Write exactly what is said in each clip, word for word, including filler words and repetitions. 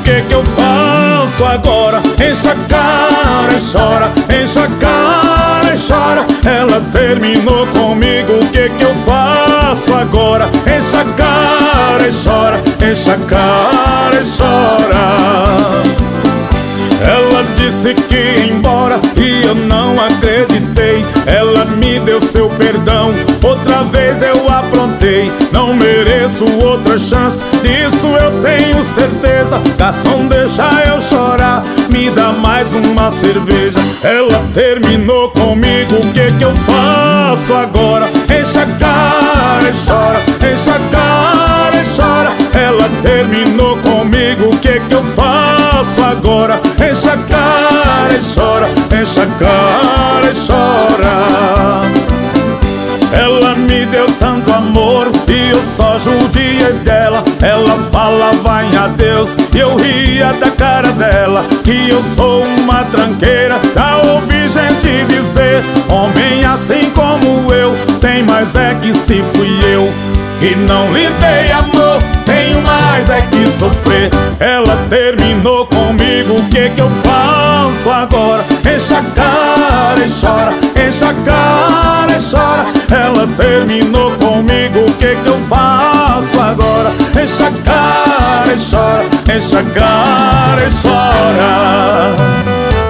que que eu faço agora? Enche a cara e chora, enche a cara e chora. Ela terminou comigo, o que que eu faço agora? Enche a cara e chora, enche a cara e chora. Ela disse que ia embora e eu não acreditei. Ela me deu seu perdão, outra vez eu aprontei. Não mereço outra chance, disso eu tenho certeza. Garçom, deixa eu chorar, me dá mais uma cerveja. Ela terminou comigo, o que que eu faço agora? Enche a cara e chora, enche a cara e chora. Ela terminou comigo, o que que eu faço agora? Enche a cara e chora, enche a cara e chora. Ela me deu tanto amor e eu só judiei dela. Ela falava em adeus e eu ria da cara dela. Que eu sou uma tranqueira, já ouvi gente dizer: homem assim como eu, tem mais é que se fui eu que não lhe dei amor, tenho mais é que sofrer. Ela terminou comigo, o que que eu faço agora? Enche a cara e chora, enche a cara e chora. Ela terminou comigo, o que que eu faço agora? Enche a cara e chora, enche a cara e chora.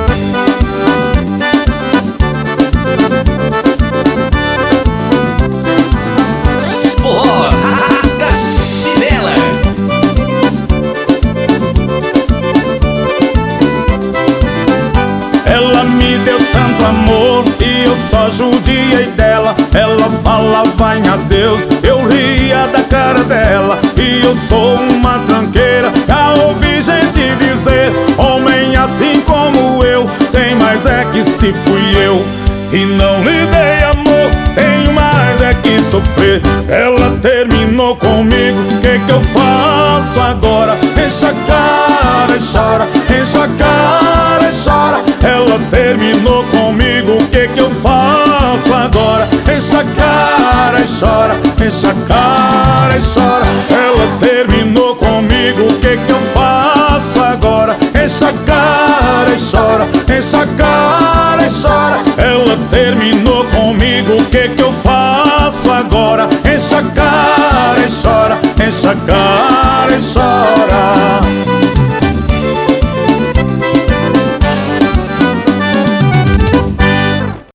Ela me deu tanto amor e eu só judiei dela. Ela falava em adeus, eu ria da cara dela. E eu sou uma tranqueira, já ouvi gente dizer: homem assim como eu, tem mais é que se fui eu e não lhe dei amor, tenho mais é que sofrer. Ela terminou comigo, o que que eu faço agora? Enche a cara e chora, enche a cara e chora. Ela terminou comigo, o que que eu faço agora? Enche a cara e chora, enche a cara e chora. Ela terminou comigo, o que que eu faço agora? Enche a cara e chora, enche a cara e chora. Ela terminou comigo, o que que eu faço agora? Enche a cara e chora, enche a cara e chora.